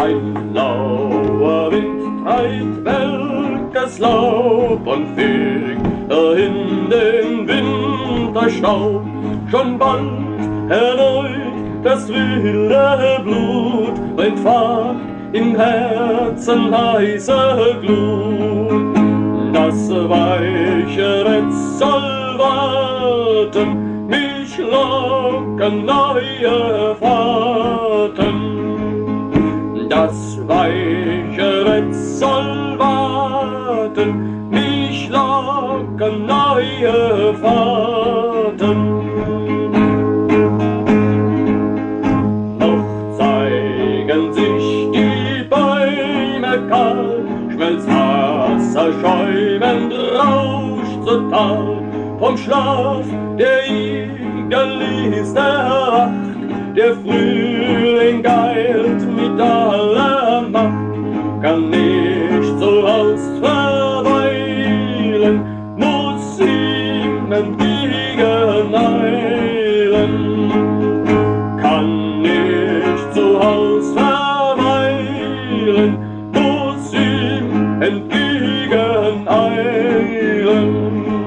Ein lauer Wind treibt welkes Laub und fegt in den Winterstaub. Schon bald erneut das wilde Blut brennt fad im Herzen heiße Glut. Das weiche Netz soll warten, mich locken neue Fahrten. Das weiche Netz soll warten, mich locken neue Fahrten. Noch zeigen sich die Bäume kahl, schmelzt Wasser schäumend, rauscht so Tal. Vom Schlaf der Igel ist erwacht, der Frühling geilt mit aller Macht, kann nicht zu Haus verweilen, muss ihm entgegen eilen. Kann nicht zu Haus verweilen, muss ihm entgegen eilen.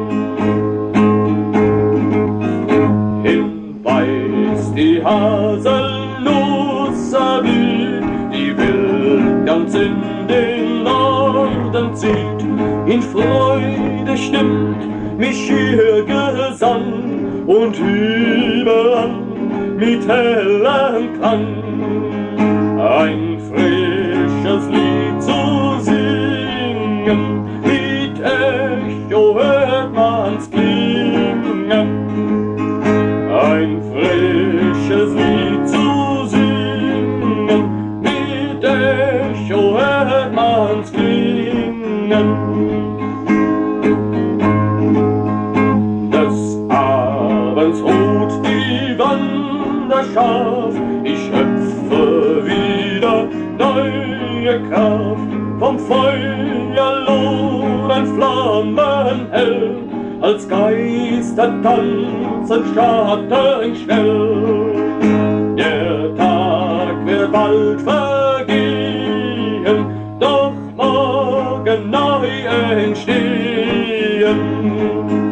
Die Haselnuss erblüht, die wild ganz in den Norden zieht. In Freude stimmt mich ihr Gesang und überall mit hellem Klang ein frisches Lied zu singen. Mit Echo hört man's klingen. Ein frisches Lied zu singen, mit Echo hört man's klingen. Des Abends ruht die Wanderschar, ich schöpfe wieder neue Kraft. Vom Feuer lodern Flammen hell, als Geister tanzen Schatten schnell. Der Tag wird bald vergehen, doch morgen neu entstehen.